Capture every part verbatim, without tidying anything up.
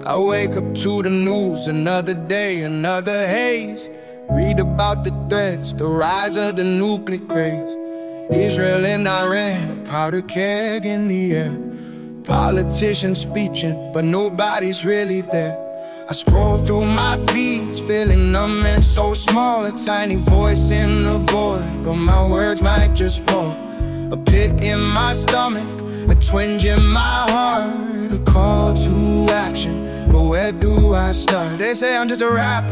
I wake up to the news, another day, another haze. Read about the threats, the rise of the nuclear craze. Israel and Iran, a powder keg in the air. Politicians speeching, but nobody's really there. I scroll through my feeds, feeling numb and so small. A tiny voice in the void, but my words might just fall. A pit in my stomach, a twinge in my heart, a call to action, but where do I start? They say I'm just a rapper,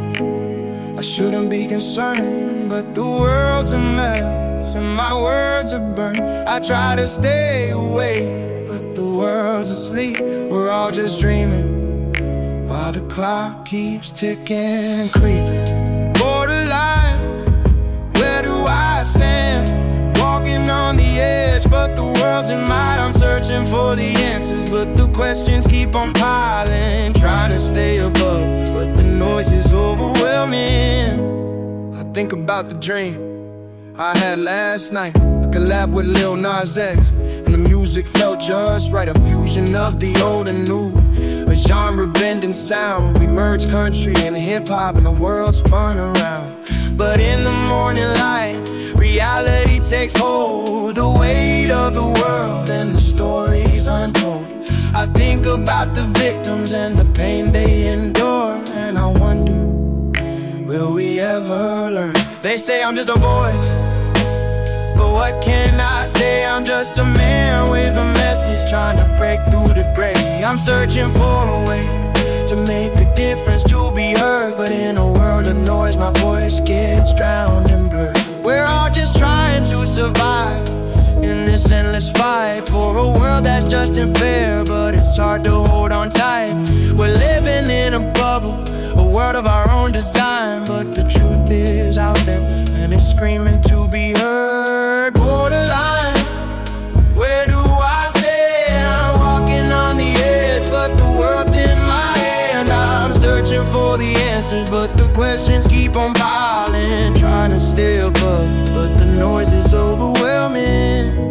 I shouldn't be concerned, but the world's a mess and my words are burned. I try to stay awake, but the world's asleep. We're all just dreaming, while the clock keeps ticking and creeping. Borderline, where do I stand? Walking on the edge, but the world's in mine. I'm searching for the answers, but the questions keep on piling. Trying to stay above, but the noise is overwhelming. I think about the dream I had last night, a collab with Lil Nas X, and the music felt just right. A fusion of the old and new, a genre-bending sound. We merged country and hip-hop and the world spun around. But in the morning light, reality takes hold, the weight of the world and the stories untold. I think about the victims and the pain they endure, and I wonder, will we ever learn? They say I'm just a voice, but what can I say? I'm just a man with a message, trying to break through the gray. I'm searching for a way to make a difference, to be heard. But in a world of noise, my voice gets drowned and blurred. We're all just trying to survive in this endless fight for a world that's just and fair, but it's hard to hold on tight. We're living in a bubble, a world of our own design, but the truth is out there and it's screaming to be heard. Borderline, where do I stand? I'm walking on the edge, but the world's in my hand. I'm searching for the answers, but the questions keep on piling. Trying to stay above, but the noise is overwhelming.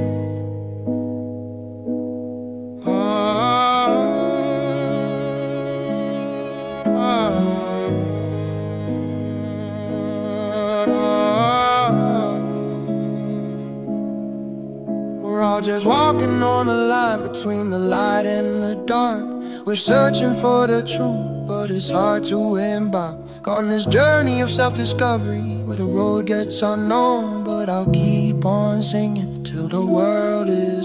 We're all just walking on the line between the light and the dark. We're searching for the truth, but it's hard to embark on this journey of self-discovery where the road gets unknown. But I'll keep on singing till the world is